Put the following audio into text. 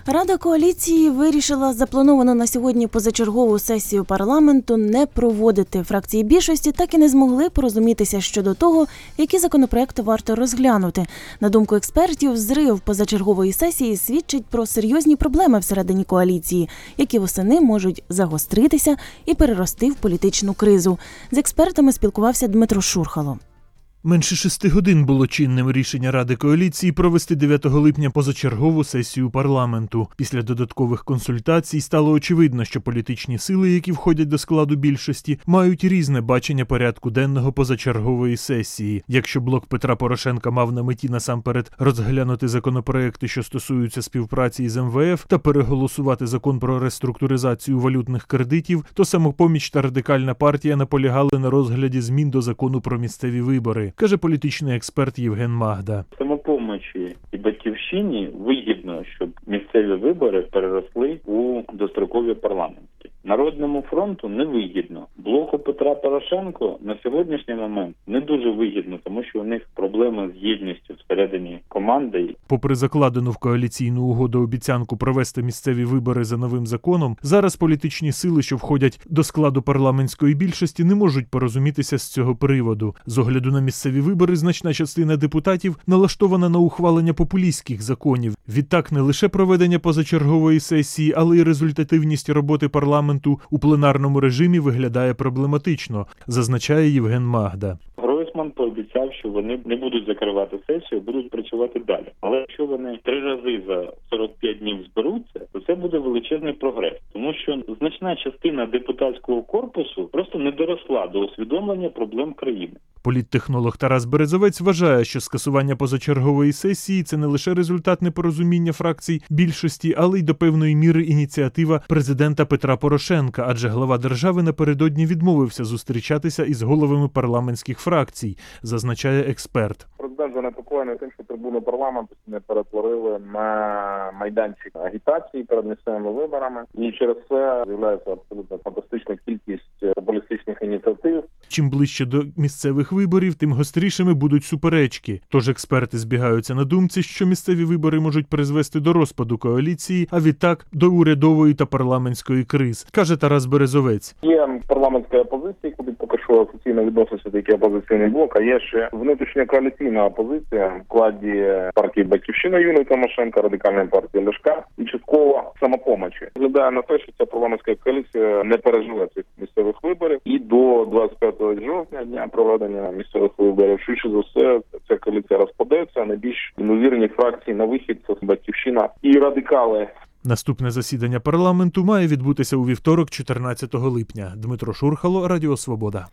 Рада коаліції вирішила заплановану на сьогодні позачергову сесію парламенту не проводити. Фракції більшості так і не змогли порозумітися щодо того, які законопроекти варто розглянути. На думку експертів, зрив позачергової сесії свідчить про серйозні проблеми всередині коаліції, які восени можуть загостритися і перерости в політичну кризу. З експертами спілкувався Дмитро Шурхало. Менше 6 годин було чинним рішення Ради коаліції провести 9 липня позачергову сесію парламенту. Після додаткових консультацій стало очевидно, що політичні сили, які входять до складу більшості, мають різне бачення порядку денного позачергової сесії. Якщо блок Петра Порошенка мав на меті насамперед розглянути законопроекти, що стосуються співпраці із МВФ, та переголосувати закон про реструктуризацію валютних кредитів, то «Самопоміч» та Радикальна партія наполягали на розгляді змін до закону про місцеві вибори, каже політичний експерт Євген Магда. «Самопомочі» і «Батьківщині» вигідно, щоб місцеві вибори переросли у дострокові парламентські. Народному фронту не вигідно. Блоку Петра Порошенка на сьогоднішній момент не дуже вигідно, тому що у них проблеми з єдністю всередині команди. Попри закладену в коаліційну угоду обіцянку провести місцеві вибори за новим законом, зараз політичні сили, що входять до складу парламентської більшості, не можуть порозумітися з цього приводу. З огляду на місцеві вибори значна частина депутатів налаштована на ухвалення популістських законів. Відтак не лише проведення позачергової сесії, але й результативність роботи парламенту у пленарному режимі виглядає проблематично, зазначає Євген Магда. Гройсман пообіцяв, що вони не будуть закривати сесію, будуть працювати далі. Але якщо вони 3 рази за 45 днів зберуться, то це буде величезний прогрес. Тому що значна частина депутатського корпусу просто не доросла до усвідомлення проблем країни. Політтехнолог Тарас Березовець вважає, що скасування позачергової сесії – це не лише результат непорозуміння фракцій більшості, але й до певної міри ініціатива президента Петра Порошенка, адже глава держави напередодні відмовився зустрічатися із головами парламентських фракцій, зазначає експерт. Президент занепокоєний тим, що трибуну парламенту не перетворили на майданчик агітації перед місцевими виборами. І через це з'являється абсолютно фантастична кількість популістичних ініціатив. Чим ближче до місцевих виборів, тим гострішими будуть суперечки. Тож експерти збігаються на думці, що місцеві вибори можуть призвести до розпаду коаліції, а відтак до урядової та парламентської криз, каже Тарас Березовець. Є парламентська опозиція, куди поки що офіційно відноситься такий опозиційний блок, а є ще внутрішня коаліційна опозиція в складі партії «Батьківщина» Юлії Тимошенко, Радикальної партії Ляшка і частково «Самопомочі». Глядає на те, що ця парламентська коаліція не переживе цих місцевих виборів і до 25 жовтня, дня проведення місцевих виборів, швидше за все, ця коаліція розпадеться, а найбільш ймовірні фракції на вихід – це «Батьківщина» і радикали. Наступне засідання парламенту має відбутися у вівторок, 14 липня. Дмитро Шурхало, Радіо Свобода.